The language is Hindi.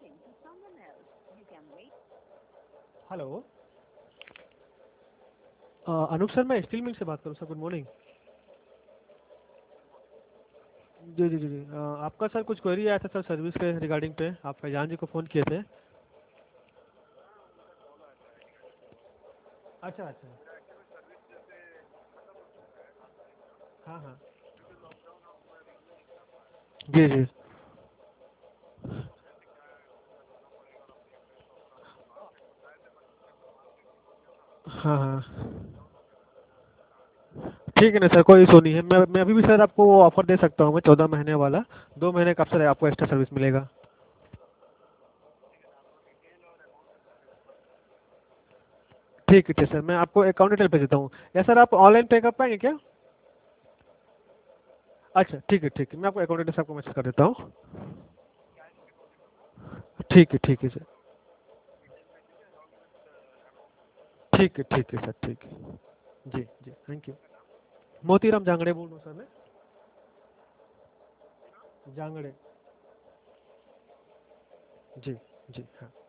हेलो। अनूप सर, मैं स्टील मिल से बात करूँ सर। Good morning. जी जी जी जी। आपका सर कुछ क्वेरी आया था सर सर्विस के रिगार्डिंग पे, आप फैजान जी को फ़ोन किए थे। अच्छा अच्छा। हाँ हाँ। जी जी। हाँ हाँ। ठीक है ना सर, कोई इशू नहीं है। मैं अभी भी सर आपको वो ऑफर दे सकता हूँ मैं, 14 महीने वाला। 2 महीने का सर आपको एक्स्ट्रा सर्विस मिलेगा। ठीक है सर, मैं आपको अकाउंट डिटेल भेज देता हूँ। या सर आप ऑनलाइन पे कर पाएंगे क्या? अच्छा ठीक है, मैं आपको अकाउंट डिटेल्स आपको मैसेज कर देता हूँ। ठीक है सर। ठीक है सर, ठीक है। जी जी, थैंक यू। मोतीराम जांगड़े बोल रहा हूँ सर मैं। जांगड़े। जी। जी हाँ।